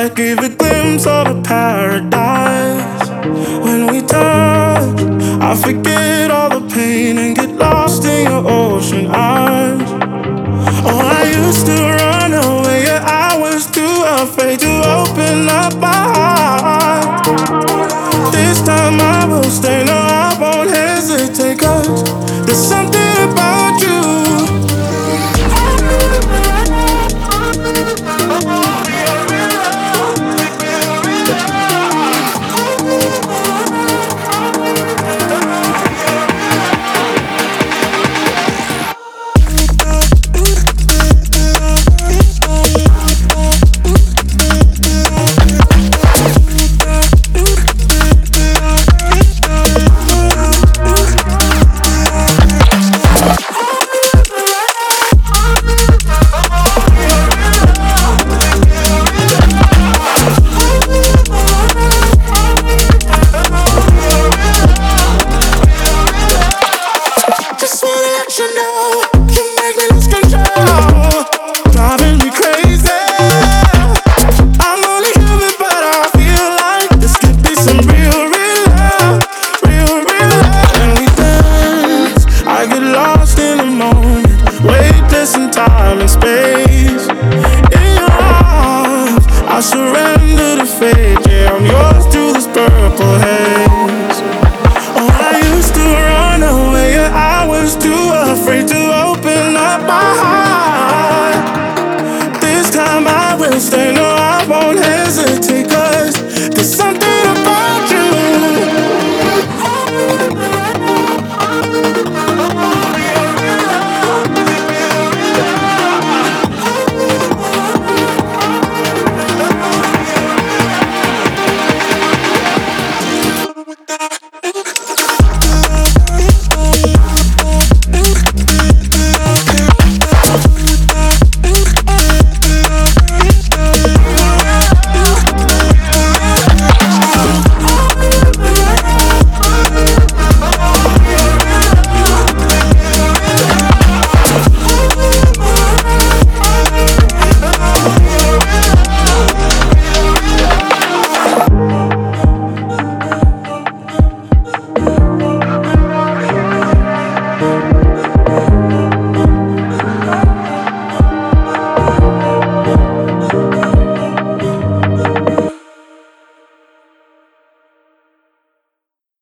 gave a glimpse of a paradise. When we touch, I forget all the pain and get lost in your ocean eyes. Oh, I used to run away, yeah, I was too afraid to open up my heart. This time I will stay, no, I won't hesitate, 'cause there's something about you. Time and space in your arms, I surrender to fate. Yeah, I'm yours through this purple haze. Oh, I used to run away, yeah, I was too afraid to